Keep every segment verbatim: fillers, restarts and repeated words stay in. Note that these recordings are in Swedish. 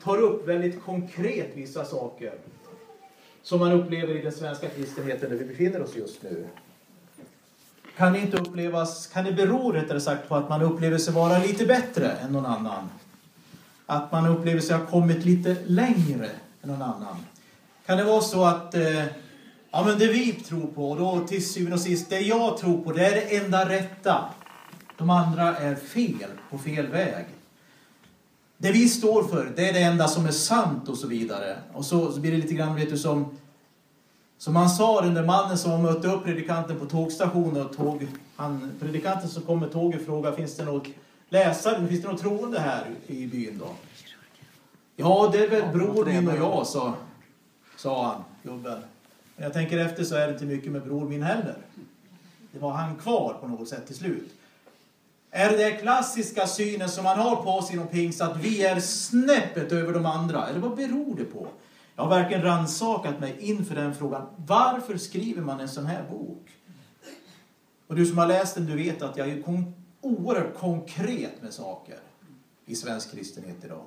tar upp väldigt konkret vissa saker som man upplever i den svenska kristenheten där vi befinner oss just nu. Kan det inte upplevas, kan det bero rättare sagt på att man upplever sig vara lite bättre än någon annan? Att man upplever sig ha kommit lite längre än någon annan? Kan det vara så att eh, ja, men det vi tror på, och då till syvende och sist, det jag tror på, det är det enda rätta. De andra är fel, på fel väg. Det vi står för, det är det enda som är sant och så vidare. Och så, så blir det lite grann, vet du, som, som han sa, den där mannen som mötte upp predikanten på tågstationen. Och tåg, han, predikanten som kom med tåget frågade, finns det något läsare, finns det något troende här i byn då? Ja, det är väl bror min och jag, sa, sa han, gubben. Men jag tänker efter så är det inte mycket med bror min heller. Det var han kvar på något sätt till slut. Är det den klassiska synen som man har på oss inom pingst att vi är snäppet över de andra? Eller vad beror det på? Jag har verkligen rannsakat mig inför den frågan. Varför skriver man en sån här bok? Och du som har läst den, du vet att jag är kon- oerhört konkret med saker i svensk kristenhet idag.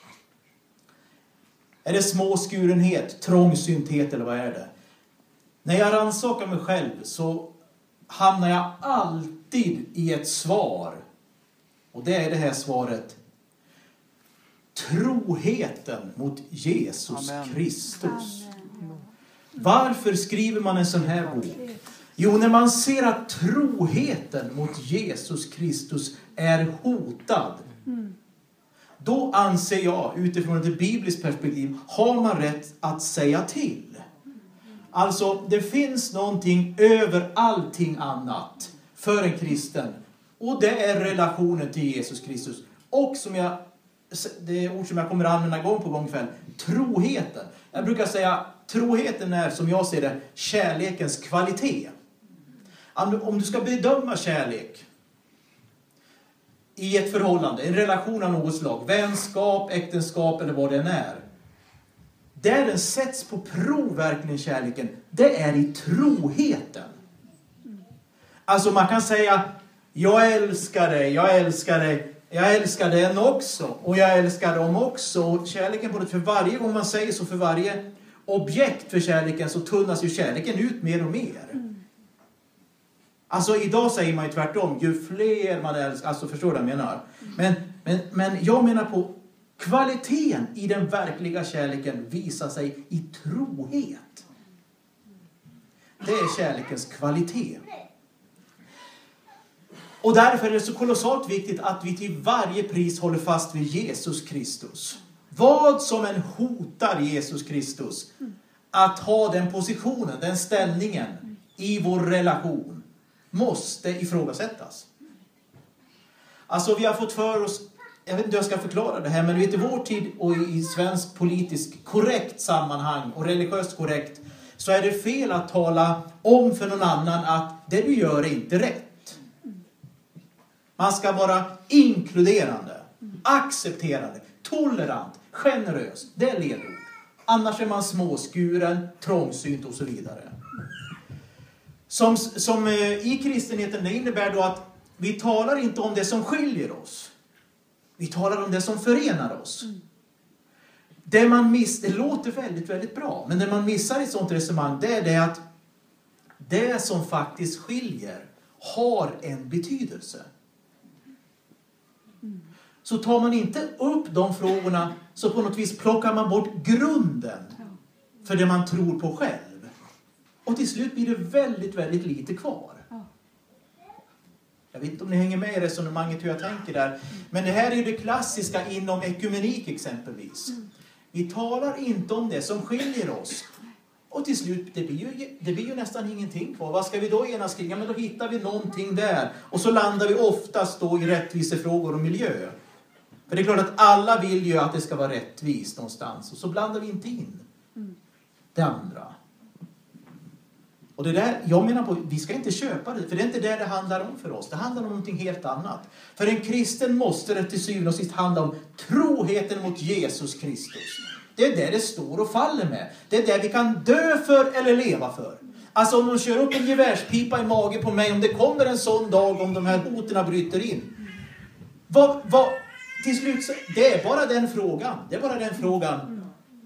Är det småskurenhet, trångsynthet eller vad är det? När jag rannsakar mig själv så hamnar jag alltid i ett svar. Och det är det här svaret. Troheten mot Jesus Amen. Kristus. Amen. Varför skriver man en sån här bok? Jo, när man ser att troheten mot Jesus Kristus är hotad. Mm. Då anser jag, utifrån ett bibliskt perspektiv, har man rätt att säga till. Alltså, det finns någonting över allting annat för en kristen. Och det är relationen till Jesus Kristus. Och som jag, det är ord som jag kommer att använda gång på gång kväll, troheten. Jag brukar säga, troheten är, som jag ser det, kärlekens kvalitet. Om du ska bedöma kärlek i ett förhållande, en relation av något slag, vänskap, äktenskap eller vad det än är. Där den sätts på prov verkligen kärleken, det är i troheten. Alltså man kan säga, jag älskar dig, jag älskar dig, jag älskar den också. Och jag älskar dem också. Och kärleken på det, för varje gång man säger så, för varje objekt för kärleken så tunnas ju kärleken ut mer och mer. Alltså idag säger man ju tvärtom, ju fler man älskar, alltså förstår du vad jag menar? Men, men, men jag menar på kvaliteten i den verkliga kärleken visar sig i trohet. Det är kärlekens kvalitet. Och därför är det så kolossalt viktigt att vi till varje pris håller fast vid Jesus Kristus. Vad som än hotar Jesus Kristus, att ha den positionen, den ställningen i vår relation, måste ifrågasättas. Alltså vi har fått för oss, jag vet inte hur jag ska förklara det här, men vet, i vår tid och i svensk politisk korrekt sammanhang och religiöst korrekt, så är det fel att tala om för någon annan att det du gör är inte rätt. Man ska vara inkluderande, accepterande, tolerant, generös. Det är ledord. Annars är man småskuren, trångsynt och så vidare. Som, som i kristenheten, det innebär då att vi talar inte om det som skiljer oss. Vi talar om det som förenar oss. Mm. Det man miss, det låter väldigt, väldigt bra. Men det man missar i ett sånt resonemang, det är det att det som faktiskt skiljer har en betydelse. Mm. Så tar man inte upp de frågorna, så på något vis plockar man bort grunden för det man tror på själv. Och till slut blir det väldigt, väldigt lite kvar. Jag vet inte om ni hänger med i resonemanget hur jag tänker där. Men det här är ju det klassiska inom ekumenik exempelvis. Vi talar inte om det som skiljer oss. Och till slut, det blir ju, det blir ju nästan ingenting kvar. Vad ska vi då enas kring? Ja, men då hittar vi någonting där. Och så landar vi oftast då i rättvisefrågor och miljö. För det är klart att alla vill ju att det ska vara rättvist någonstans. Och så blandar vi inte in det andra. Och det där, jag menar på, vi ska inte köpa det. För det är inte det det handlar om för oss. Det handlar om någonting helt annat. För en kristen måste det till syvende och sist handla om troheten mot Jesus Kristus. Det är det det står och faller med. Det är det vi kan dö för eller leva för. Alltså om de kör upp en gevärspipa i magen på mig, om det kommer en sån dag, om de här hoterna bryter in. Vad, vad, till slut, så, det är bara den frågan. Det är bara den frågan.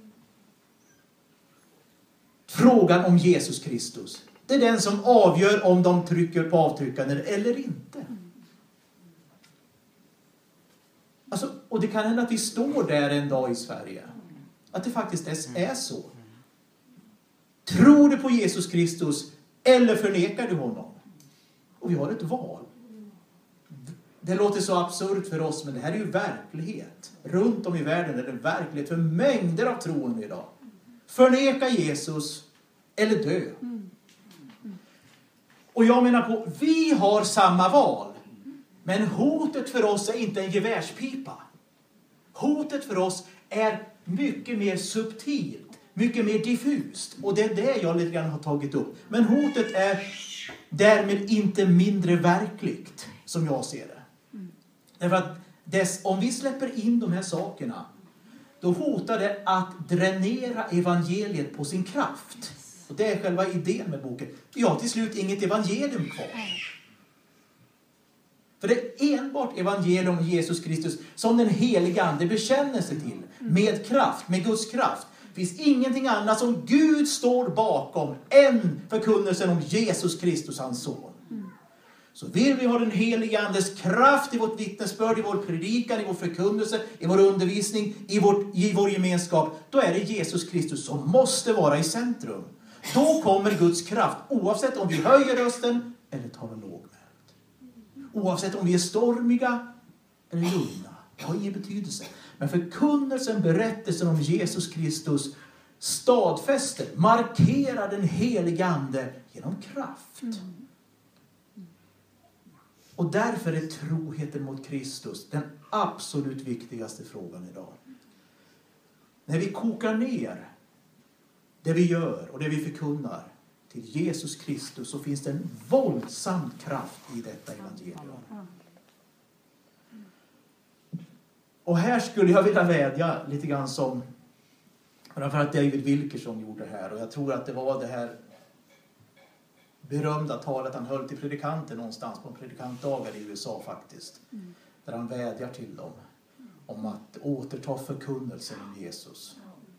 Frågan om Jesus Kristus. Det är den som avgör om de trycker på avtryckaren eller inte. Alltså, och det kan hända att vi står där en dag i Sverige. Att det faktiskt är, är så. Tror du på Jesus Kristus eller förnekar du honom? Och vi har ett val. Det låter så absurt för oss, men det här är ju verklighet. Runt om i världen är det verklighet för mängder av troende idag. Förneka Jesus eller dö. Och jag menar på, vi har samma val. Men hotet för oss är inte en gevärspipa. Hotet för oss är mycket mer subtilt. Mycket mer diffust. Och det är det jag lite grann har tagit upp. Men hotet är därmed inte mindre verkligt, som jag ser det. Därför att dess, om vi släpper in de här sakerna, då hotar det att dränera evangeliet på sin kraft. Och det är själva idén med boken. Vi har till slut inget evangelium kvar. För det är enbart evangelium om Jesus Kristus som den heliga ande bekänner sig till. Med kraft, med Guds kraft. Det finns ingenting annat som Gud står bakom än förkunnelsen om Jesus Kristus, hans son. Så vill vi ha den heliga andes kraft i vårt vittnesbörd, i vår predikan, i vår förkunnelse, i vår undervisning, i, vårt, i vår gemenskap, då är det Jesus Kristus som måste vara i centrum. Då kommer Guds kraft, oavsett om vi höjer rösten eller talar lågmält. Oavsett om vi är stormiga eller lugna. Det har ingen betydelse. Men förkunnelsen, berättelsen om Jesus Kristus stadfäster, markerar den heliga ande genom kraft. Och därför är troheten mot Kristus den absolut viktigaste frågan idag. När vi kokar ner det vi gör och det vi förkunnar till Jesus Kristus, så finns det en våldsam kraft i detta evangelium. Och här skulle jag vilja vädja lite grann som, för att David Wilkerson gjorde det här. Och jag tror att det var det här berömda talet han höll till predikanter någonstans på en predikantdagar i U S A faktiskt. Mm. Där han vädjar till dem om att återta förkunnelsen om Jesus.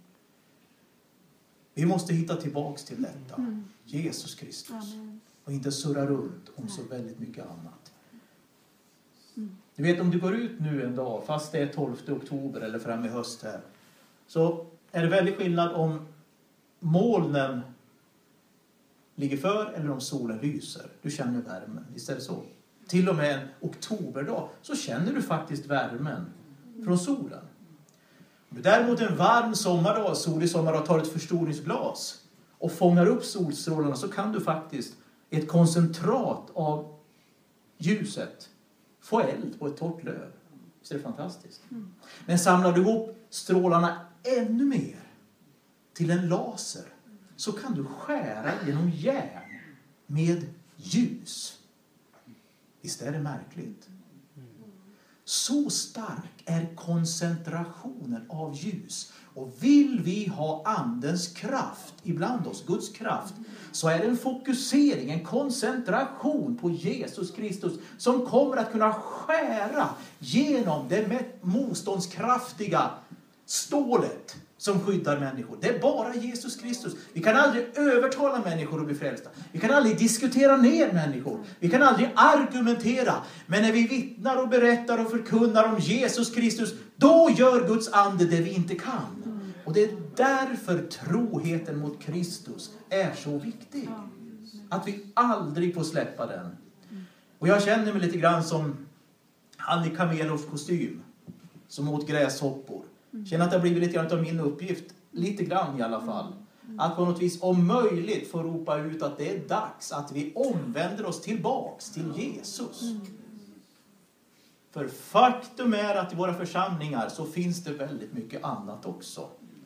Vi måste hitta tillbaks till detta. Mm. Jesus Kristus. Amen. Och inte surra runt om så väldigt mycket annat. Mm. Du vet, om du går ut nu en dag, fast det är tolfte oktober eller fram i höst här, så är det väldigt skillnad om molnen ligger för eller om solen lyser. Du känner värmen, visst är det så? Till och med en oktoberdag så känner du faktiskt värmen från solen. Om du däremot en varm sommardag, solig sommardag, tar ett förstoringsglas och fångar upp solstrålarna, så kan du faktiskt i ett koncentrat av ljuset få eld på ett torrt löv. Så är det fantastiskt. Mm. Men samlar du ihop strålarna ännu mer till en laser, så kan du skära genom järn med ljus. Visst är det märkligt? Så stark är koncentrationen av ljus. Och vill vi ha andens kraft ibland oss, Guds kraft, så är det en fokusering, en koncentration på Jesus Kristus som kommer att kunna skära genom det motståndskraftiga stålet som skyddar människor. Det är bara Jesus Kristus. Vi kan aldrig övertala människor att bli frälsta. Vi kan aldrig diskutera ner människor. Vi kan aldrig argumentera. Men när vi vittnar och berättar och förkunnar om Jesus Kristus, då gör Guds ande det vi inte kan. Och det är därför troheten mot Kristus är så viktig. Att vi aldrig får släppa den. Och jag känner mig lite grann som han i Kamelovs kostym som åt gräshoppor. Känner att det har blivit lite grann av min uppgift, lite grann i alla fall, att på något vis om möjligt få ropa ut att det är dags att vi omvänder oss tillbaks till Jesus. För faktum är att i våra församlingar så finns det väldigt mycket annat också.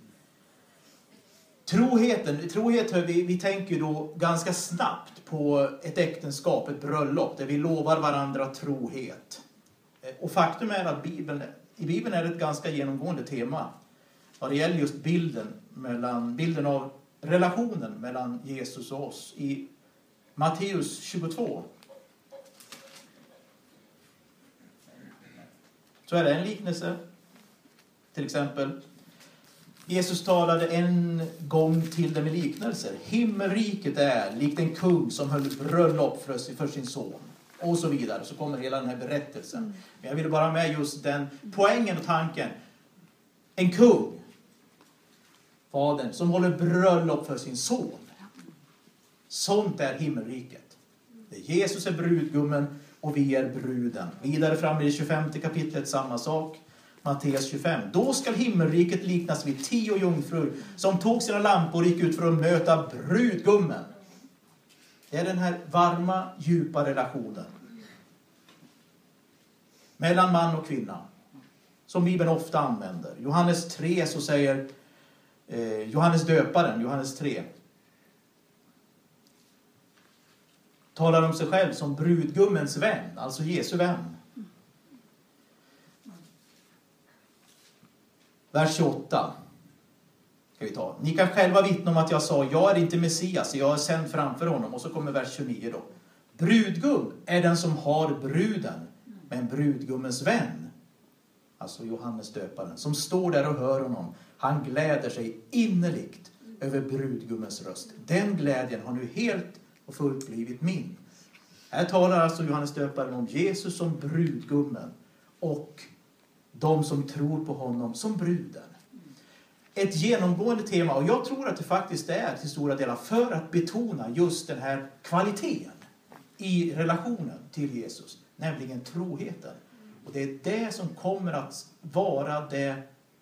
Troheten, trohet, vi, vi tänker då ganska snabbt på ett äktenskap, ett bröllop, där vi lovar varandra trohet. Och faktum är att Bibeln, i Bibeln är det ett ganska genomgående tema vad det gäller just bilden, mellan, bilden av relationen mellan Jesus och oss. I Matteus tjugotvå Så är det en liknelse. Till exempel, Jesus talade en gång till dem med liknelser. Himmelriket är likt en kung som höll bröllop för, för sin son. Och så vidare. Så kommer hela den här berättelsen. Mm. Men jag ville bara ha med just den poängen och tanken. En kung. Fadern som håller bröllop för sin son. Sånt är himmelriket. Det är Jesus är brudgummen och vi är bruden. Vidare fram i det tjugofemte kapitlet samma sak. Matteus tjugofem. Då ska himmelriket liknas vid tio jungfrur som tog sina lampor och gick ut för att möta brudgummen. Det är den här varma, djupa relationen mellan man och kvinna som Bibeln ofta använder. Johannes tre så säger eh, Johannes döparen, Johannes tre, talar om sig själv som brudgummens vän, alltså Jesu vän. Vers tjugoåtta ska vi ta. Ni kan själva vittna om att jag sa, jag är inte Messias, jag är sänd framför honom. Och så kommer vers tjugonio då. Brudgum är den som har bruden, men brudgummens vän, alltså Johannes döparen, som står där och hör honom, han gläder sig innerligt över brudgummens röst. Den glädjen har nu helt och fullt blivit min. Här talar alltså Johannes döparen om Jesus som brudgummen och de som tror på honom som bruden. Ett genomgående tema, och jag tror att det faktiskt är till stora delar för att betona just den här kvaliteten i relationen till Jesus, nämligen troheten. Och det är det som kommer att vara det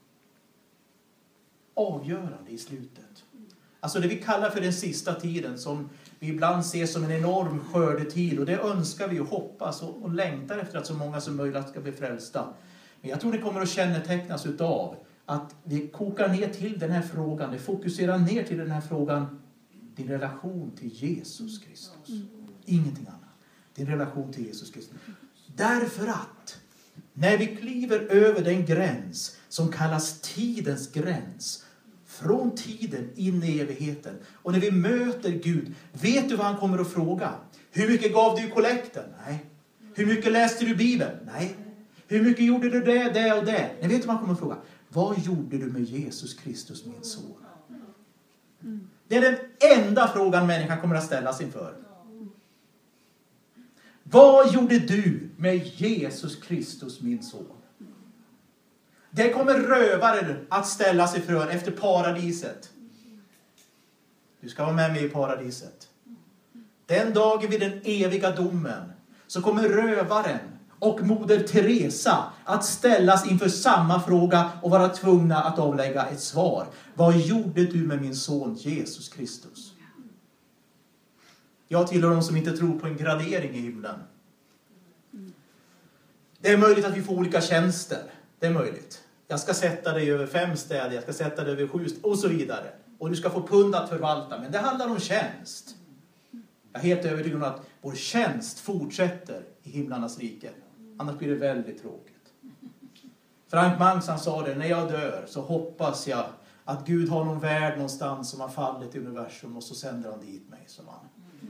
avgörande i slutet. Alltså det vi kallar för den sista tiden, som vi ibland ser som en enorm skördetid, och det önskar vi och hoppas och, och längtar efter att så många som möjligt ska bli frälsta. Men jag tror det kommer att kännetecknas utav att vi kokar ner till den här frågan, det fokuserar ner till den här frågan, din relation till Jesus Kristus. Ingenting annat. Din relation till Jesus Kristus. Därför att när vi kliver över den gräns som kallas tidens gräns, från tiden in i evigheten, och när vi möter Gud, vet du vad han kommer att fråga? Hur mycket gav du i kollekten? Nej. Hur mycket läste du Bibeln? Nej. Hur mycket gjorde du det, det och det? Ni vet vad han kommer att fråga. Vad gjorde du med Jesus Kristus, min son? Det är den enda frågan människan kommer att ställas inför. Vad gjorde du med Jesus Kristus, min son? Det kommer rövaren att ställa sig för efter paradiset. Du ska vara med mig i paradiset. Den dagen vid den eviga domen så kommer rövaren och moder Teresa att ställas inför samma fråga och vara tvungna att avlägga ett svar. Vad gjorde du med min son Jesus Kristus? Jag tillhör de som inte tror på en gradering i himlen. Det är möjligt att vi får olika tjänster. Det är möjligt. Jag ska sätta dig över fem städer, jag ska sätta dig över sju städer och så vidare. Och du ska få pund att förvalta. Men det handlar om tjänst. Jag är helt övertygad om att vår tjänst fortsätter i himlarnas rike. Annars blir det väldigt tråkigt. Frank Mangs han sa det, när jag dör så hoppas jag att Gud har någon värld någonstans som har fallit i universum och så sänder han dit mig, som han.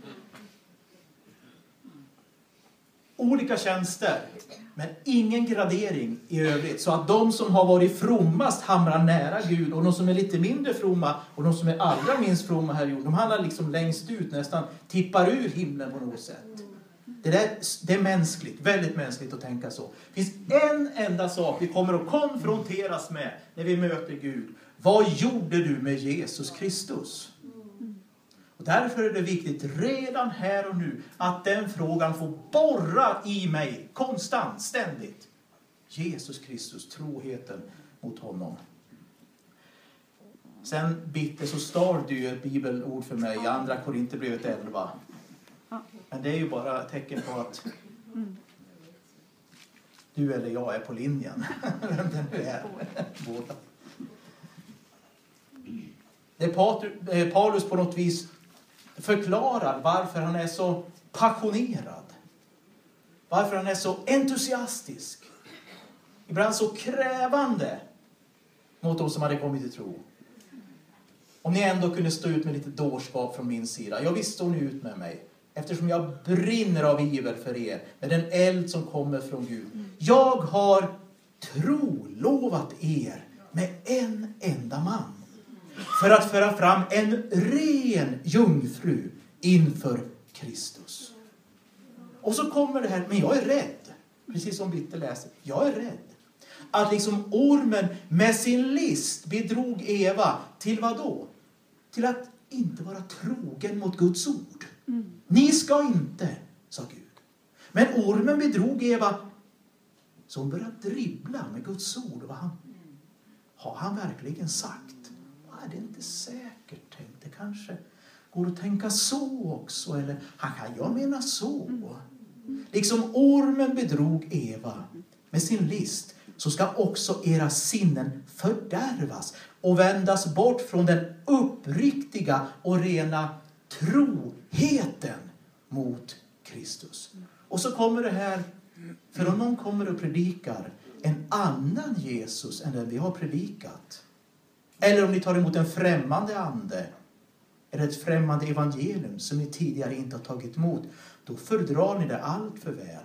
Olika tjänster, men ingen gradering i övrigt. Så att de som har varit frommast hamnar nära Gud, och de som är lite mindre fromma och de som är allra minst fromma här i jorden, de hamnar liksom längst ut, nästan tippar ur himlen på något sätt. Det, där, det är mänskligt, väldigt mänskligt att tänka så. Det finns en enda sak vi kommer att konfronteras med när vi möter Gud. Vad gjorde du med Jesus Kristus? Och därför är det viktigt redan här och nu att den frågan får borra i mig konstant, ständigt. Jesus Kristus, troheten mot honom. Sen bitter så stal du ett bibelord för mig i andra Korinthierbrevet elva. Men det är ju bara ett tecken på att du eller jag är på linjen. Vem det nu är. Båda. Det är Paulus på något vis förklarar varför han är så passionerad. Varför han är så entusiastisk. Ibland så krävande mot de som hade kommit till tro. Om ni ändå kunde stå ut med lite dårskap från min sida. Jag visste ni ut med mig. Eftersom jag brinner av iver för er. Med den eld som kommer från Gud. Jag har trolovat er med en enda man. För att föra fram en ren jungfru inför Kristus. Och så kommer det här, men jag är rädd. Precis som Bitte läser. Jag är rädd. Att liksom ormen med sin list bedrog Eva till vad då? Till att inte vara trogen mot Guds ord. Mm. Ni ska inte, sa Gud. Men ormen bedrog Eva, så hon började dribbla med Guds ord. Vad han, har han verkligen sagt? Nej, det är inte säkert. Tänk, det kanske går att tänka så också. Eller han kan jag mena så. Mm. Liksom ormen bedrog Eva med sin list, så ska också era sinnen fördärvas och vändas bort från den uppriktiga och rena troheten mot Kristus. Och så kommer det här, för om någon kommer och predikar en annan Jesus än den vi har predikat, eller om ni tar emot en främmande ande eller ett främmande evangelium som ni tidigare inte har tagit emot, då fördrar ni det allt för väl.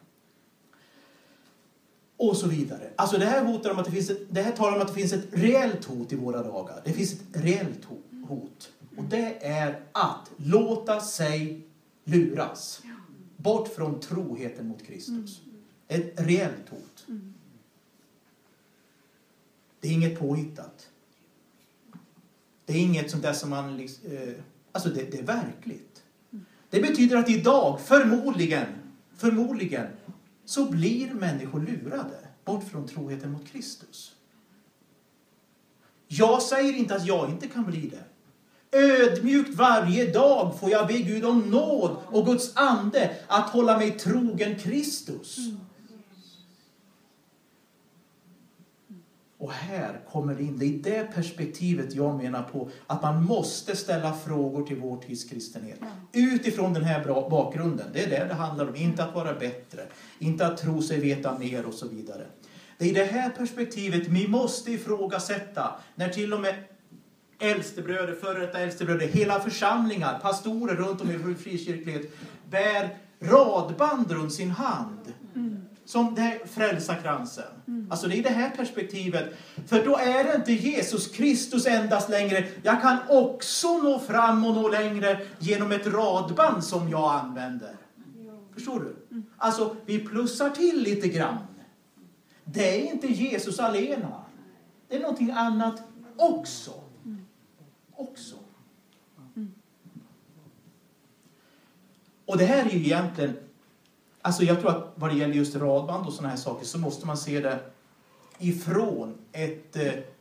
Och så vidare. Alltså det här hotar om att det finns ett, det här talar om att det finns ett reellt hot i våra dagar. Det finns ett reellt hot. Och det är att låta sig luras bort från troheten mot Kristus. Ett reellt hot. Det är inget påhittat. Det är inget sånt där som man liksom, eh, alltså det, det är verkligt. Det betyder att idag förmodligen förmodligen så blir människor lurade bort från troheten mot Kristus. Jag säger inte att jag inte kan bli det. Ödmjukt varje dag får jag be Gud om nåd och Guds ande att hålla mig trogen Kristus. Och här kommer det in, det är det perspektivet jag menar på, att man måste ställa frågor till vår tids kristenhet. Utifrån den här bakgrunden, det är det det handlar om. Inte att vara bättre, inte att tro sig veta mer och så vidare. Det är i det här perspektivet vi måste ifrågasätta, när till och med äldstebröder, före detta äldstebröder, hela församlingar, pastorer runt om i frikyrklighet bär radband runt sin hand. Som det här frälsarkransen. Mm. Alltså det är det här perspektivet. För då är det inte Jesus Kristus endast längre. Jag kan också nå fram och nå längre genom ett radband som jag använder. Ja. Förstår du? Mm. Alltså vi plussar till lite grann. Det är inte Jesus alena. Det är någonting annat också. Mm. Också. Mm. Och det här är ju egentligen, alltså jag tror att vad det gäller just radband och såna här saker så måste man se det ifrån ett,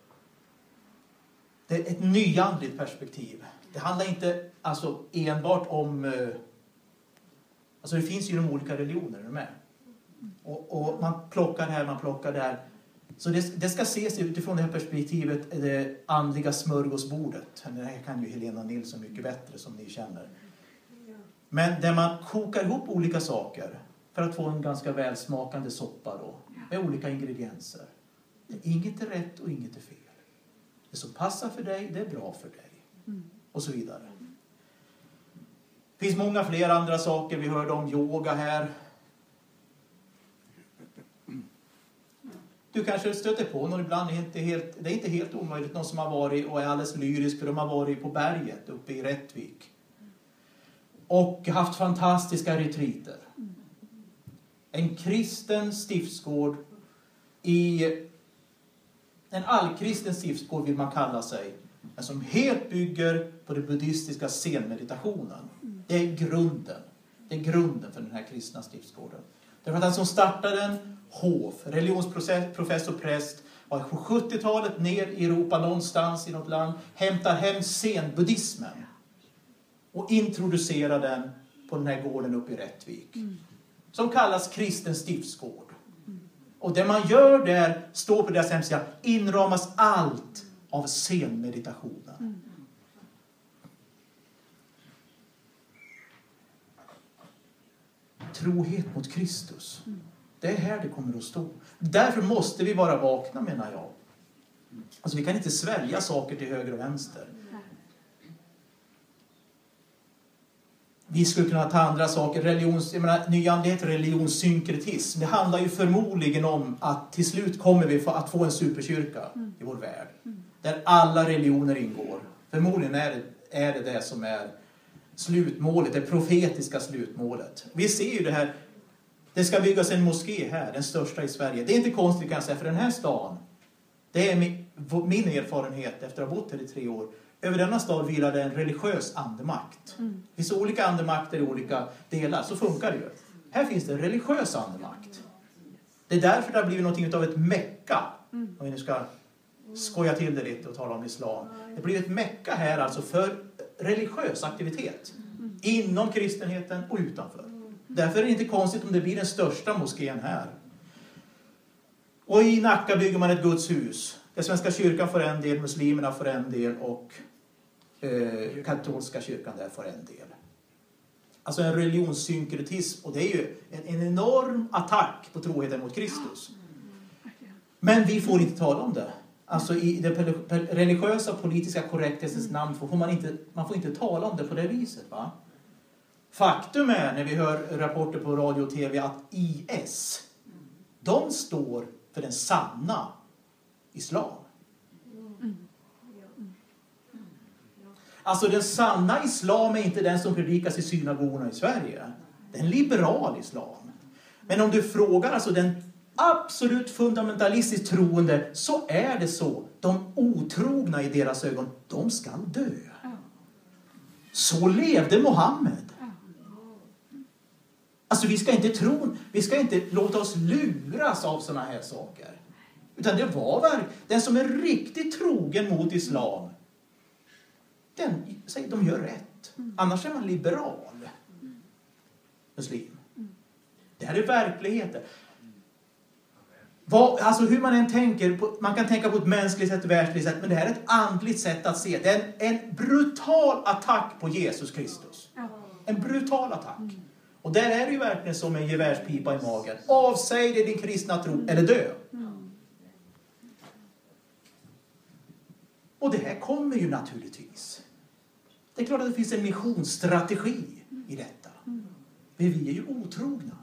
ett nyandligt perspektiv. Det handlar inte alltså enbart om, alltså det finns ju de olika religioner, är du med? Och, och man plockar här, man plockar där. Så det, det ska ses utifrån det här perspektivet, det andliga smörgåsbordet. Det här kan ju Helena Nilsson mycket bättre som ni känner. Men där man kokar ihop olika saker för att få en ganska välsmakande soppa då, med olika ingredienser. Inget är rätt och inget är fel. Det som passar för dig, det är bra för dig. Mm. Och så vidare. Det finns många fler andra saker. Vi hörde om yoga här. Du kanske stöter på någon ibland. Det är inte helt, det är inte helt omöjligt. Någon som har varit och är alldeles lyrisk, för de har varit på berget uppe i Rättvik. Och haft fantastiska retriter. En kristen stiftsgård i en allkristen stiftsgård vill man kalla sig. Men som helt bygger på den buddhistiska zenmeditationen. Det är grunden. Det är grunden för den här kristna stiftsgården. Därför att den som startade den, Hof, religionsprofessor präst, var på sjuttiotalet ner i Europa någonstans i något land, hämtar hem zenbuddhismen och introducerar den på den här gården uppe i Rättvik. Mm. Som kallas kristen stiftsgård. Mm. Och det man gör där, står på deras hemsida, inramas allt av zenmeditationen. Mm. Trohet mot Kristus. Mm. Det är här det kommer att stå. Därför måste vi vara vakna, menar jag. Alltså vi kan inte svälja saker till höger och vänster. vi skulle kunna ta andra saker. Religions, jag menar, nyandlighet, religionssynkretism. Det handlar ju förmodligen om att till slut kommer vi att få en superkyrka mm. i vår värld. Mm. Där alla religioner ingår. Förmodligen är det, är det det som är slutmålet, det profetiska slutmålet. Vi ser ju det här. Det ska byggas en moské här, den största i Sverige. Det är inte konstigt kan jag säga, för den här stan, det är min, min erfarenhet efter att ha bott här i tre år. Över denna stad vilar det en religiös andemakt. Mm. Det finns olika andemakter i olika delar, så funkar det ju. Här finns det en religiös andemakt. Det är därför det har blivit något av ett mecka. Mm. Om vi nu ska skoja till det lite och tala om islam. Det blir ett mecka här alltså för religiös aktivitet. Mm. Inom kristenheten och utanför. Därför är det inte konstigt om det blir den största moskén här. Och i Nacka bygger man ett Guds hus. Den svenska kyrkan får en del, muslimerna får en del och eh, katolska kyrkan där får en del. Alltså en religionssynkretism, och det är ju en, en enorm attack på troheten mot Kristus. Men vi får inte tala om det. Alltså i det religiösa politiska korrekthetens namn får man inte, man får inte tala om det på det viset, va? Faktum är, när vi hör rapporter på radio och tv, att I S, de står för den sanna islam. Alltså den sanna islam är inte den som predikas i synagogorna i Sverige. Det är en liberal islam. Men om du frågar alltså den absolut fundamentalistiskt troende, så är det så. De otrogna i deras ögon, de ska dö. Så levde Mohammed. Alltså vi ska inte tro, vi ska inte låta oss luras av såna här saker. Utan det var verkligen, den som är riktigt trogen mot islam, den, säg, de gör rätt. Annars är man liberal muslim. Det här är verkligheten. Vad, alltså hur man än tänker, på, man kan tänka på ett mänskligt sätt, ett världsligt sätt, men det här är ett andligt sätt att se. Det är en, en brutal attack på Jesus Kristus. En brutal attack. Och där är det ju verkligen som en gevärspipa i magen. Avsäg dig din kristna tro eller dö. Och det här kommer ju naturligtvis. Det är klart att det finns en missionsstrategi i detta. Men vi är ju otrogna.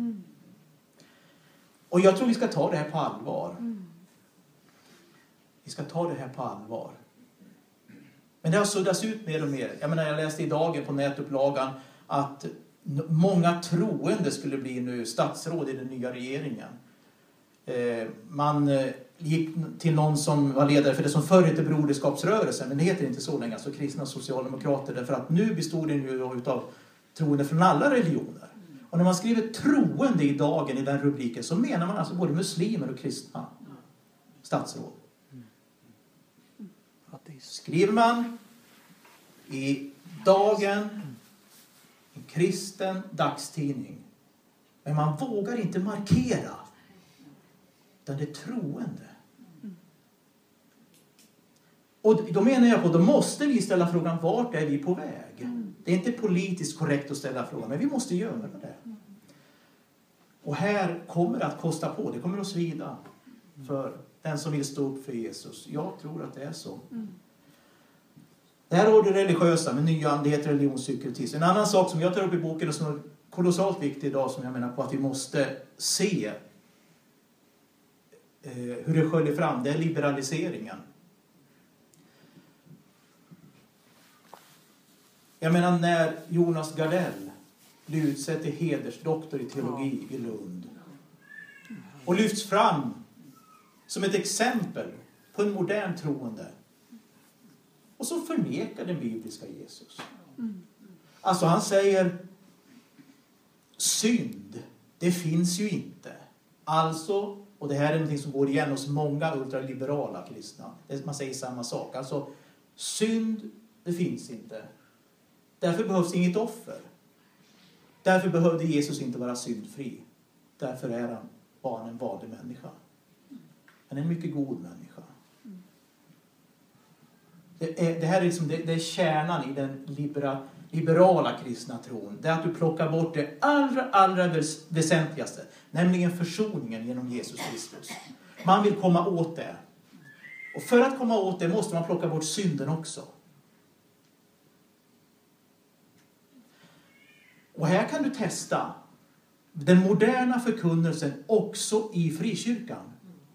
Och jag tror vi ska ta det här på allvar. Vi ska ta det här på allvar. Men det har suddats ut mer och mer. Jag menar, jag läste idag på nätupplagan att många troende skulle bli nu statsråd i den nya regeringen. Man gick till någon som var ledare för det som förr hette Broderskapsrörelsen, men det heter inte så länge, alltså kristna socialdemokrater, därför att nu består det ju utav troende från alla religioner. Och när man skriver troende i dagen i den rubriken, så menar man alltså både muslimer och kristna statsråd. Skriver man i dagen en kristen dagstidning, men man vågar inte markera utan det är troende. Och då menar jag på, då måste vi ställa frågan, vart är vi på väg? Det är inte politiskt korrekt att ställa frågan, men vi måste göra det. Och här kommer det att kosta på, det kommer att svida för den som vill stå upp för Jesus. Jag tror att det är så. Det här har det religiösa med nyandlighet, religionssynkretism. En annan sak som jag tar upp i boken och som är kolossalt viktig idag, som jag menar på att vi måste se eh, hur det sköljer fram, det är liberaliseringen. Jag menar när Jonas Gardell blir utsedd till hedersdoktor i teologi i Lund och lyfts fram som ett exempel på en modern troende. Och så förnekar den bibliska Jesus. Alltså han säger, synd, det finns ju inte. Alltså, och det här är någonting som går igen hos många ultraliberala kristna. Man säger samma sak. Alltså, synd, det finns inte. Därför behövs inget offer. Därför behövde Jesus inte vara syndfri. Därför är han bara en vanlig människa. Han är en mycket god människa. Det, är, det här är, liksom, det, det är kärnan i den libera, liberala kristna tron. Det är att du plockar bort det allra, allra väsentligaste. Nämligen försoningen genom Jesus Kristus. Man vill komma åt det. Och för att komma åt det måste man plocka bort synden också. Och här kan du testa den moderna förkunnelsen också i frikyrkan.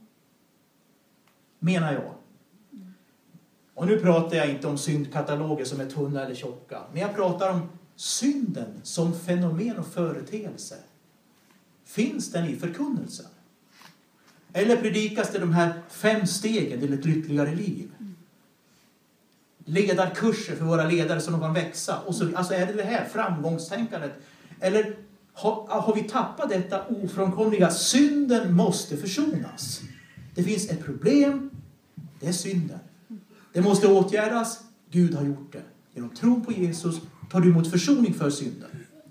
Menar jag. Och nu pratar jag inte om syndkataloger som är tunna eller tjocka. Men jag pratar om synden som fenomen och företeelse. Finns den i förkunnelsen? Eller predikas det de här fem stegen till ett lyckligare liv? Ledarkurser för våra ledare som de kan växa. Och så, alltså är det det här framgångstänkandet? Eller har, har vi tappat detta ofrånkomliga? Synden måste försonas. Det finns ett problem. Det är synden. Det måste åtgärdas. Gud har gjort det. Genom tron på Jesus tar du emot försoning för synden.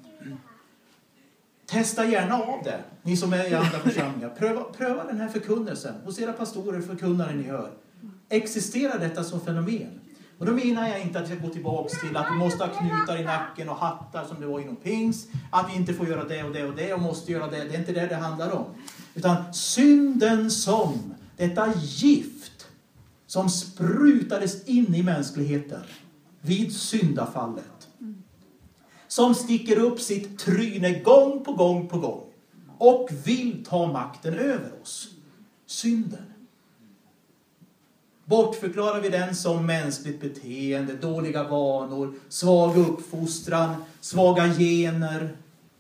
Testa gärna av det. Ni som är i andra församlingar. Pröva, pröva den här förkunnelsen. Hos era pastorer, förkunnare ni hör. Existerar detta som fenomen? Och då menar jag inte att vi ska gå tillbaka till att vi måste ha knutar i nacken och hattar som det var inom pings. Att vi inte får göra det och det och det och måste göra det. Det är inte det det handlar om. Utan synden som detta gift som sprutades in i mänskligheten vid syndafallet. Som sticker upp sitt tryne gång på gång på gång. Och vill ta makten över oss. Synden. Bortförklarar vi den som mänskligt beteende, dåliga vanor, svag uppfostran, svaga gener.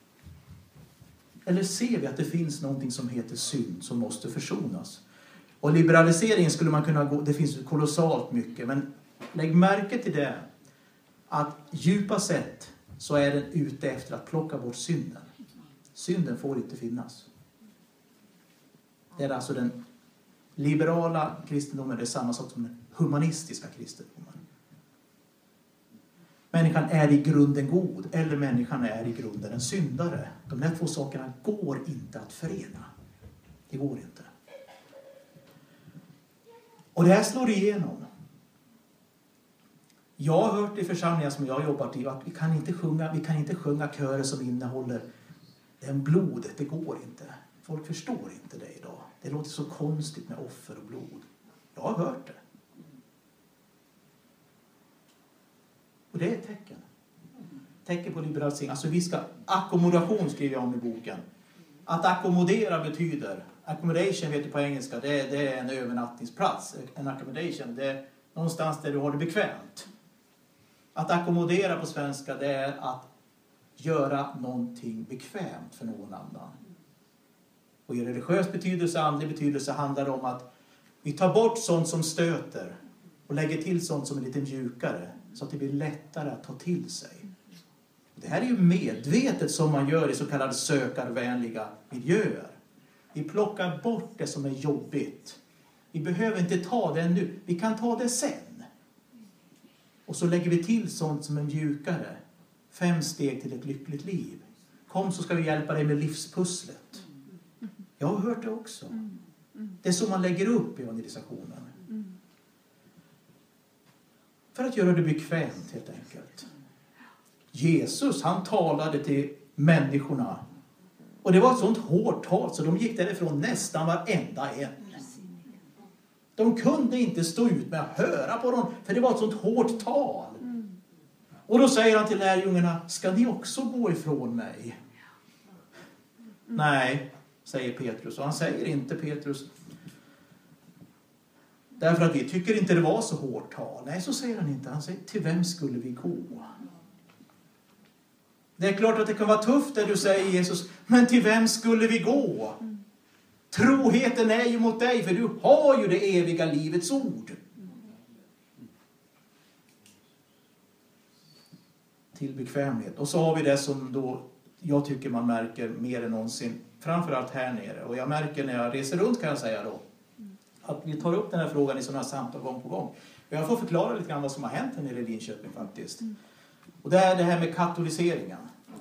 Eller ser vi att det finns någonting som heter synd som måste försonas? Och liberaliseringen skulle man kunna gå, det finns kolossalt mycket, men lägg märke till det. Att djupa sett så är den ute efter att plocka bort synden. Synden får inte finnas. Det är alltså den liberala kristendomen, det är samma sak som den humanistiska kristendomen. Människan är i grunden god, eller människan är i grunden en syndare. De här två sakerna går inte att förena. Det går inte. Och det här slår igenom. Jag har hört i församlingar som jag har jobbat i att vi kan inte sjunga, vi kan inte sjunga körer som innehåller den blodet, det går inte. Folk förstår inte det idag. Det låter så konstigt med offer och blod. Jag har hört det. Och det är ett tecken. Tecken på liberalisering. Alltså vi ska, ackommodation skriver jag om i boken. Att ackommodera betyder, accommodation vet du på engelska, det är, det är en övernattningsplats. En accommodation, det är någonstans där du har det bekvämt. Att ackommodera på svenska, det är att göra någonting bekvämt för någon annan. Och i religiös betydelse, andlig betydelse handlar det om att vi tar bort sånt som stöter och lägger till sånt som är lite mjukare så att det blir lättare att ta till sig. Det här är ju medvetet som man gör i så kallade sökarvänliga miljöer. Vi plockar bort det som är jobbigt. Vi behöver inte ta det nu, vi kan ta det sen. Och så lägger vi till sånt som är mjukare. Fem steg till ett lyckligt liv. Kom så ska vi hjälpa dig med livspusslet. Jag har hört det också. Det är så man lägger upp evangelisationen. För att göra det bekvämt helt enkelt. Jesus, han talade till människorna. Och det var ett sånt hårt tal så de gick därifrån nästan varenda en. De kunde inte stå ut med att höra på dem. För det var ett sånt hårt tal. Och då säger han till lärjungarna, ska ni också gå ifrån mig? Nej, säger Petrus. Och han säger inte Petrus. Därför att vi tycker inte det var så hårt tal. Nej, så säger han inte. Han säger, till vem skulle vi gå? Det är klart att det kan vara tufft när du säger Jesus, men till vem skulle vi gå? Troheten är ju mot dig, för du har ju det eviga livets ord. Till bekvämlighet. Och så har vi det som då jag tycker man märker mer än någonsin, framförallt här nere. Och jag märker när jag reser runt kan jag säga då, att vi tar upp den här frågan i sådana här samtal gång på gång. Och jag får förklara lite grann vad som har hänt här nere i Linköping faktiskt. Och det är det här med katoliseringen.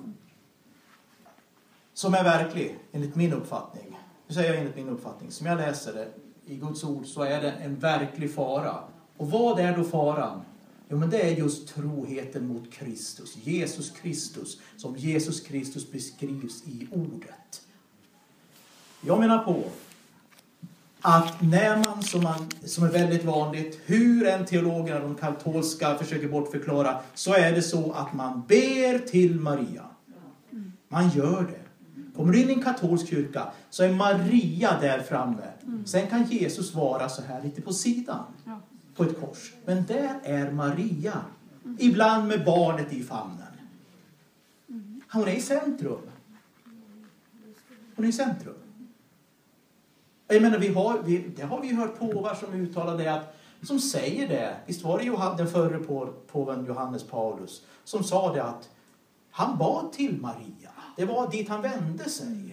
Som är verklig, enligt min uppfattning. Nu säger jag enligt min uppfattning. Som jag läser det i Guds ord så är det en verklig fara. Och vad är då faran? Jo, men det är just troheten mot Kristus. Jesus Kristus. Som Jesus Kristus beskrivs i ordet. Jag menar på att när man som, man, som är väldigt vanligt, hur en teologerna, de katolska, försöker bortförklara, så är det så att man ber till Maria. Man gör det. Kommer du in i en katolsk kyrka så är Maria där framme. Mm. Sen kan Jesus vara så här lite på sidan. Ja. På ett kors. Men där är Maria. Mm. Ibland med barnet i famnen. Mm. Hon är i centrum. Hon är i centrum. Jag menar, vi har, vi, det har vi hört påvar som uttalar det att, som säger det. Visst var det Johan, den förre på, påven Johannes Paulus som sa det att han bad till Maria. Det var dit han vände sig.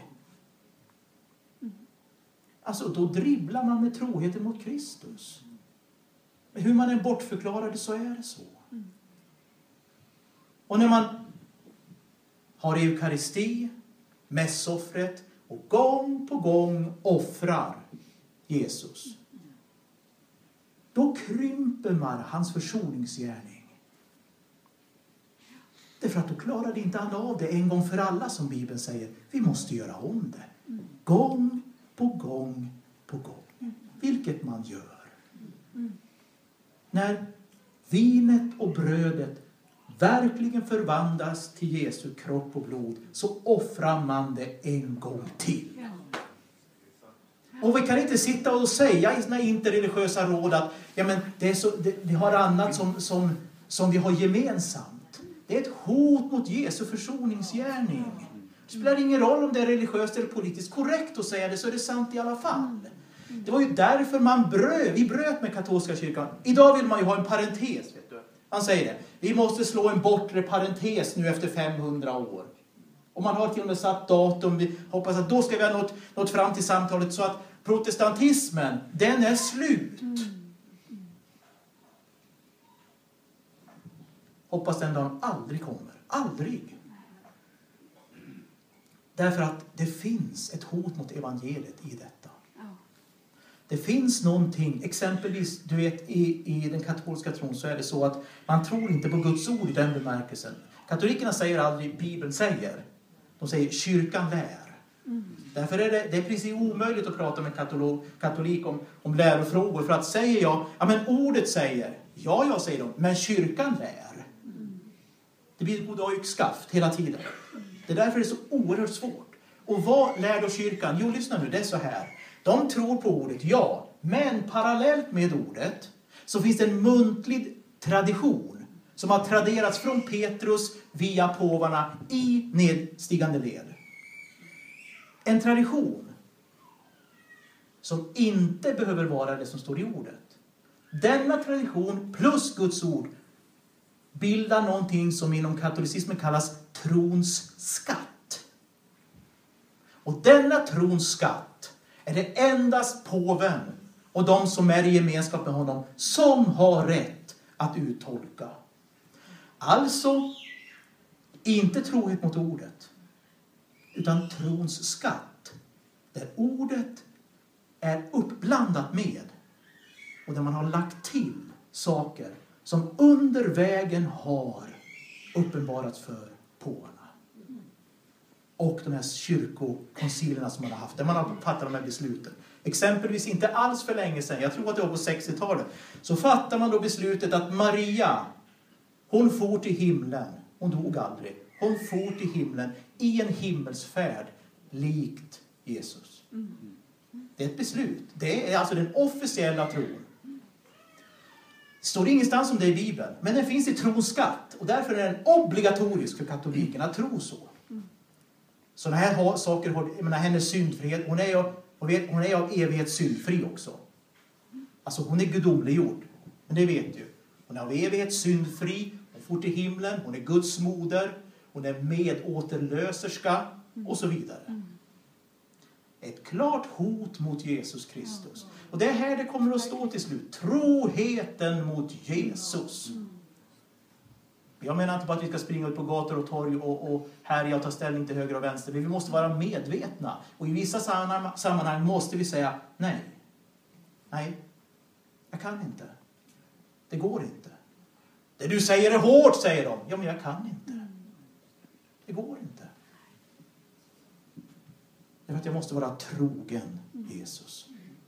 Alltså då dribblar man med troheten mot Kristus. Men hur man är bortförklarad så är det så. Och när man har eukaristi, mässoffret och gång på gång offrar Jesus, då krymper man hans försoningsgärning. Därför att då klarade inte han av det en gång för alla, som Bibeln säger. Vi måste göra om det. Gång på gång på gång. Vilket man gör. När vinet och brödet verkligen förvandlas till Jesu kropp och blod, så offrar man det en gång till. Och vi kan inte sitta och säga i sina interreligiösa råd att ja, men det är så, det, vi har annat som, som, som vi har gemensamt. Det är ett hot mot Jesu försoningsgärning. Det spelar ingen roll om det är religiöst eller politiskt korrekt att säga det, så är det sant i alla fall. Det var ju därför man bröt, vi bröt med katolska kyrkan. Idag vill man ju ha en parentes, vet du. Han säger det. Vi måste slå en bortre parentes nu efter femhundra år. Och man har till och med satt datum. Vi hoppas att då ska vi ha nått, nått fram till samtalet så att protestantismen, den är slut. Hoppas den dagen aldrig kommer. Aldrig. Därför att det finns ett hot mot evangeliet i detta. Det finns någonting, exempelvis, du vet, i, i den katolska tron så är det så att man tror inte på Guds ord i den bemärkelsen. Katolikerna säger aldrig Bibeln säger. De säger kyrkan lär. Mm. Därför är det, det är precis omöjligt att prata med katolog, katolik om, om lärofrågor. För att säger jag, ja men ordet säger, ja jag säger de, men kyrkan lär. Mm. Det blir ett goddag-yxskaft hela tiden. Det är därför det är så oerhört svårt. Och vad lär då kyrkan? Jo, lyssna nu, det är så här. De tror på ordet, ja. Men parallellt med ordet så finns det en muntlig tradition som har traderats från Petrus via påvarna i nedstigande led. En tradition som inte behöver vara det som står i ordet. Denna tradition plus Guds ord bildar någonting som inom katolicismen kallas trons skatt. Och denna trons skatt är det endast påven och de som är i gemenskap med honom som har rätt att uttolka. Alltså, inte trohet mot ordet, utan trons skatt. Där ordet är uppblandat med och där man har lagt till saker som under vägen har uppenbarats för påvarna. Och de här kyrkokoncilerna som man har haft, där man har fattat de här besluten. Exempelvis inte alls för länge sedan, jag tror att det var på sextiotalet, så fattar man då beslutet att Maria, hon for till himlen, hon dog aldrig, hon for till himlen i en himmelsfärd likt Jesus. Det är ett beslut, det är alltså den officiella tron. Det står ingenstans om det i Bibeln, men den finns i trons skatt och därför är den obligatorisk för katolikerna att tro så. Sådana här saker, jag menar, hennes syndfrihet, hon är ju, hon är av evighet syndfri också. Alltså hon är gudomliggjord, men det vet du. Hon är av evighet syndfri, hon får till himlen, hon är Guds moder, hon är medåterlöserska och så vidare. Ett klart hot mot Jesus Kristus. Och det är här det kommer att stå till slut. Troheten mot Jesus. Jag menar inte bara att vi ska springa ut på gator och torg och, och härja och ta ställning till höger och vänster. Men vi måste vara medvetna. Och i vissa sammanhang måste vi säga nej. Nej, jag kan inte. Det går inte. Det du säger är hårt, säger de. Ja, men jag kan inte. Det går inte. Det är för att jag måste vara trogen Jesus.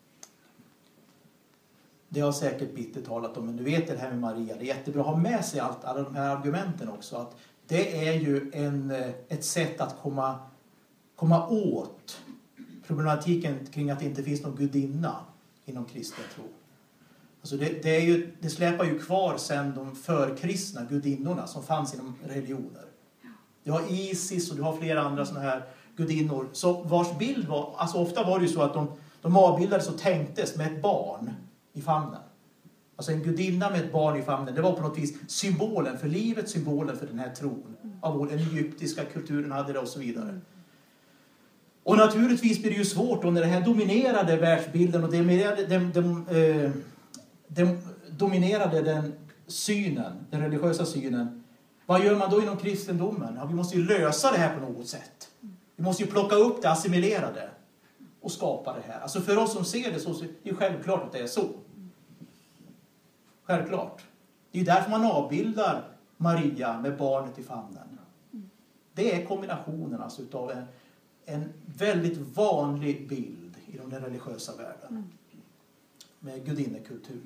Det har säkert Bitter talat om, men du vet det här med Maria. Det är jättebra att ha med sig allt, alla de här argumenten också. Att det är ju en, ett sätt att komma, komma åt problematiken kring att det inte finns någon gudinna inom kristen tro. Alltså det, det, är ju, det släpar ju kvar sen de förkristna gudinnorna som fanns inom religioner. Du har Isis och du har flera andra sådana här gudinnor. Så vars bild var, alltså ofta var det ju så att de, de avbildades och tänktes med ett barn i famnen. Alltså en gudinna med ett barn i famnen, det var på något vis symbolen för livet, symbolen för den här tron. Av den egyptiska kulturen hade det och så vidare. Och naturligtvis blir det ju svårt då när det här dominerade världsbilden och dominerade, dem, dem, eh, dem, dominerade den synen, den religiösa synen. Vad gör man då inom kristendomen? Ja, vi måste ju lösa det här på något sätt. Vi måste ju plocka upp det, assimilera det och skapa det här. Alltså för oss som ser det så är det självklart att det är så. Självklart. Det är ju därför man avbildar Maria med barnet i famnen. Det är kombinationen alltså utav en, en väldigt vanlig bild i den religiösa världen. Med gudinnekultur.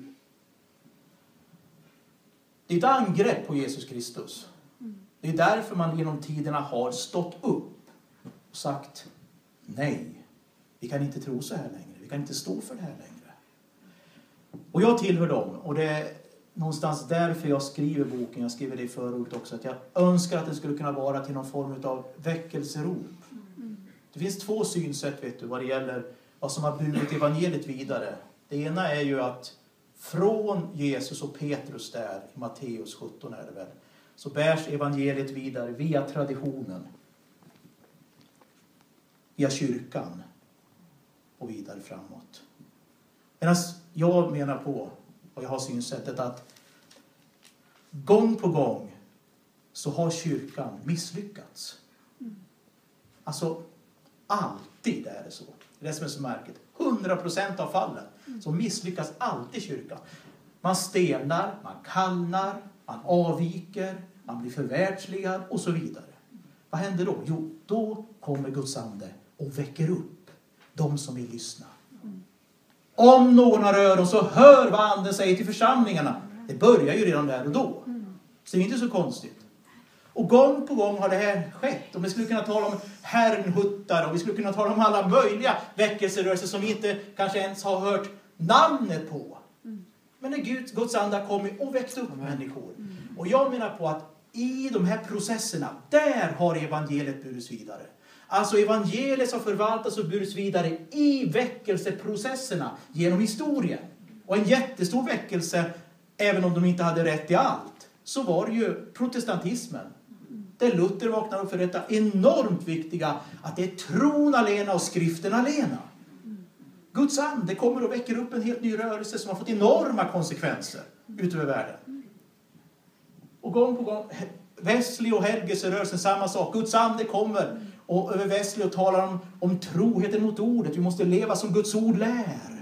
Det är ett angrepp på Jesus Kristus. Det är därför man genom tiderna har stått upp och sagt nej. Vi kan inte tro så här längre. Vi kan inte stå för det här längre. Och jag tillhör dem. Och det är någonstans därför jag skriver boken. Jag skriver det i förordet också. Att jag önskar att det skulle kunna vara till någon form av väckelserop. Det finns två synsätt vet du, vad det gäller vad som har burit evangeliet vidare. Det ena är ju att från Jesus och Petrus där i Matteus sjutton är det väl. Så bärs evangeliet vidare via traditionen. Via kyrkan. Och vidare framåt. Medan jag menar på, och jag har synsättet att gång på gång så har kyrkan misslyckats. Alltså alltid är det så. Det är det som är så märkligt. hundra procent av fallen så misslyckas alltid kyrkan. Man stenar, man kallnar, man avviker, man blir förvärldsligad och så vidare. Vad händer då? Jo, då kommer Guds ande och väcker upp de som vill lyssna. Om någon har öron så hör vad anden säger till församlingarna. Det börjar ju redan där och då. Så det är inte så konstigt. Och gång på gång har det här skett. Och vi skulle kunna tala om herrnhuttar och vi skulle kunna tala om alla möjliga väckelserörelser som vi inte kanske ens har hört namnet på. Men när Gud, Guds ande har kommit och väckt upp människor. Och jag menar på att i de här processerna, där har evangeliet burits vidare. Alltså evangeliet som förvaltas och burits vidare i väckelseprocesserna genom historien. Och en jättestor väckelse, även om de inte hade rätt i allt, så var det ju protestantismen. Där Luther vaknade upp för detta enormt viktiga att det är tron alena och skriften alena. Guds ande kommer och väcker upp en helt ny rörelse som har fått enorma konsekvenser utöver världen. Och gång på gång, Wesley och helgelserörelsen samma sak. Guds ande kommer och över Wesley och talar om, om troheten mot ordet. Vi måste leva som Guds ord lär.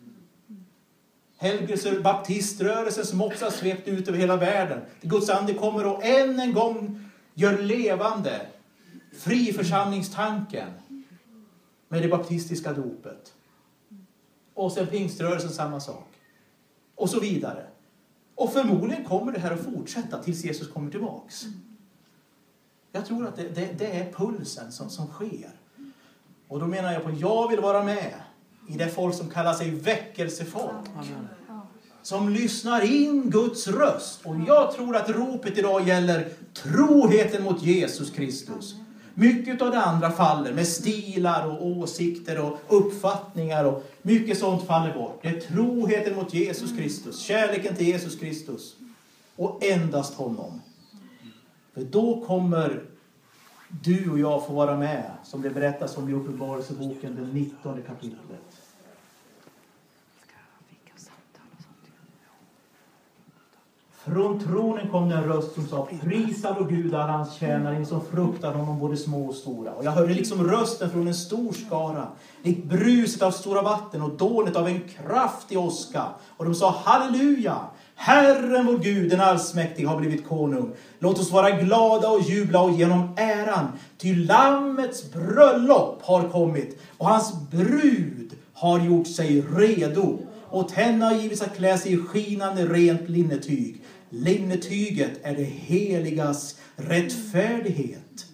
Helgelser, baptiströrelsen som också har svept ut över hela världen. Guds ande kommer och än en gång gör levande fri församlingstanken med det baptistiska dopet. Och sen pingströrelsen samma sak. Och så vidare. Och förmodligen kommer det här att fortsätta tills Jesus kommer tillbaks. Jag tror att det, det, det är pulsen som, som sker. Och då menar jag på, jag vill vara med i det folk som kallar sig väckelsefolk. Amen. Som lyssnar in Guds röst. Och jag tror att ropet idag gäller troheten mot Jesus Kristus. Mycket av det andra faller med stilar och åsikter och uppfattningar och mycket sånt faller bort. Det är troheten mot Jesus Kristus, kärleken till Jesus Kristus och endast honom. För då kommer du och jag få vara med, som det berättas om i Uppenbarelseboken, den nittonde kapitlet. Från tronen kom det en röst som sa: prisa vår Gud, alla hans tjänare som fruktar honom, både små och stora. Och jag hörde liksom rösten från en stor skara, likt bruset av stora vatten och dånet av en kraftig åska. Och de sa: halleluja! Herren vår Gud, den allsmäktige, har blivit konung. Låt oss vara glada och jubla och genom äran. Ty lammets bröllop har kommit och hans brud har gjort sig redo. Och henne har givits att klä sig i skinande rent linnetyg. Linnetyget är det heligas rättfärdighet.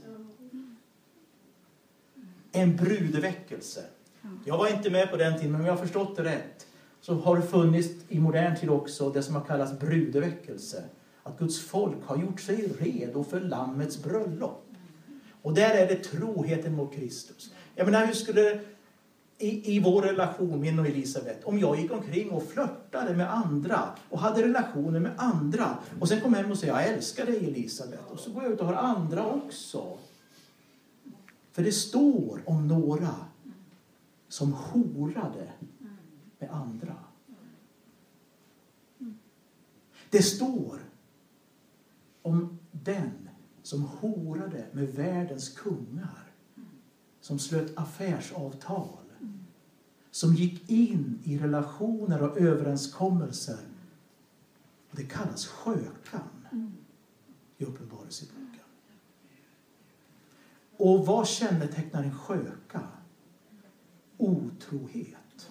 En brudeväckelse. Jag var inte med på den tiden, men om jag har förstått det rätt så har det funnits i modern tid också det som har kallats brudeväckelse. Att Guds folk har gjort sig redo för lammets bröllop. Och där är det troheten mot Kristus. Jag menar, hur skulle det, i, i vår relation, min och Elisabeth, om jag gick omkring och flörtade med andra och hade relationer med andra och sen kom hem och sa jag älskar dig Elisabeth, och så går jag ut och har andra också. För det står om några som horade med andra. Det står om den som horade med världens kungar. Som slöt affärsavtal. Som gick in i relationer och överenskommelser. Det kallas skökan i Uppenbarelseboken. Och vad kännetecknar en sköka? Otrohet.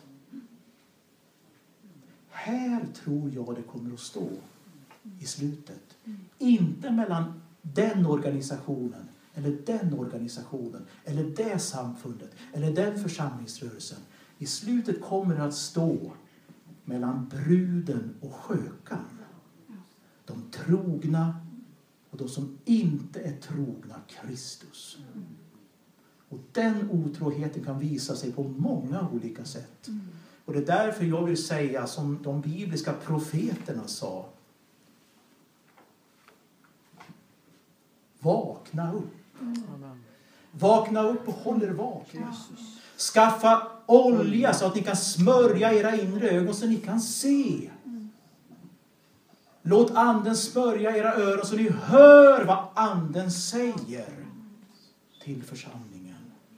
Här tror jag det kommer att stå i slutet. Inte mellan den organisationen eller den organisationen eller det samfundet eller den församlingsrörelsen. I slutet kommer det att stå mellan bruden och skökan. De trogna och de som inte är trogna Kristus. Och den otroheten kan visa sig på många olika sätt. Och det är därför jag vill säga som de bibliska profeterna sa. Vakna upp. Vakna upp och håll er vakna. Skaffa olja så att ni kan smörja era inre ögon så ni kan se. Låt anden smörja era öron så ni hör vad anden säger till församlingen.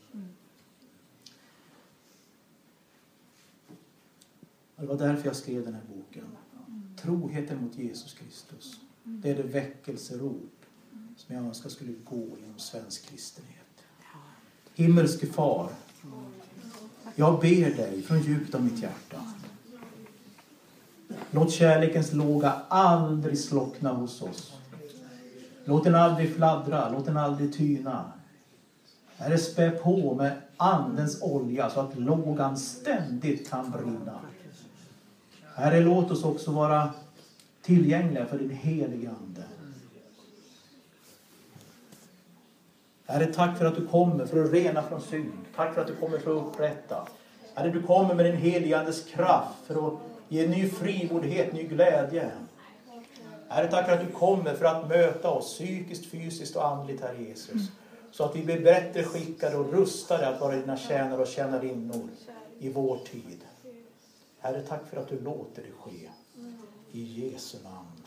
Det var därför jag skrev den här boken. Troheten mot Jesus Kristus. Det är det väckelserop som jag önskar skulle gå genom svensk kristenhet. Himmelske far, jag ber dig från djupt av mitt hjärta. Låt kärlekens låga aldrig slockna hos oss. Låt den aldrig fladdra, låt den aldrig tyna. Herre, spä på med andens olja så att lågan ständigt kan brinna. Herre, låt oss också vara tillgängliga för din heliga ande. Herre, tack för att du kommer för att rena från synd. Tack för att du kommer för att upprätta. Herre, du kommer med din heliga andes kraft för att ge ny frimodighet, ny glädje. Herre, tack för att du kommer för att möta oss psykiskt, fysiskt och andligt, Herre Jesus. Så att vi blir bättre skickade och rustade att vara dina tjänare och tjänarinnor i vår tid. Herre, tack för att du låter det ske. I Jesu namn.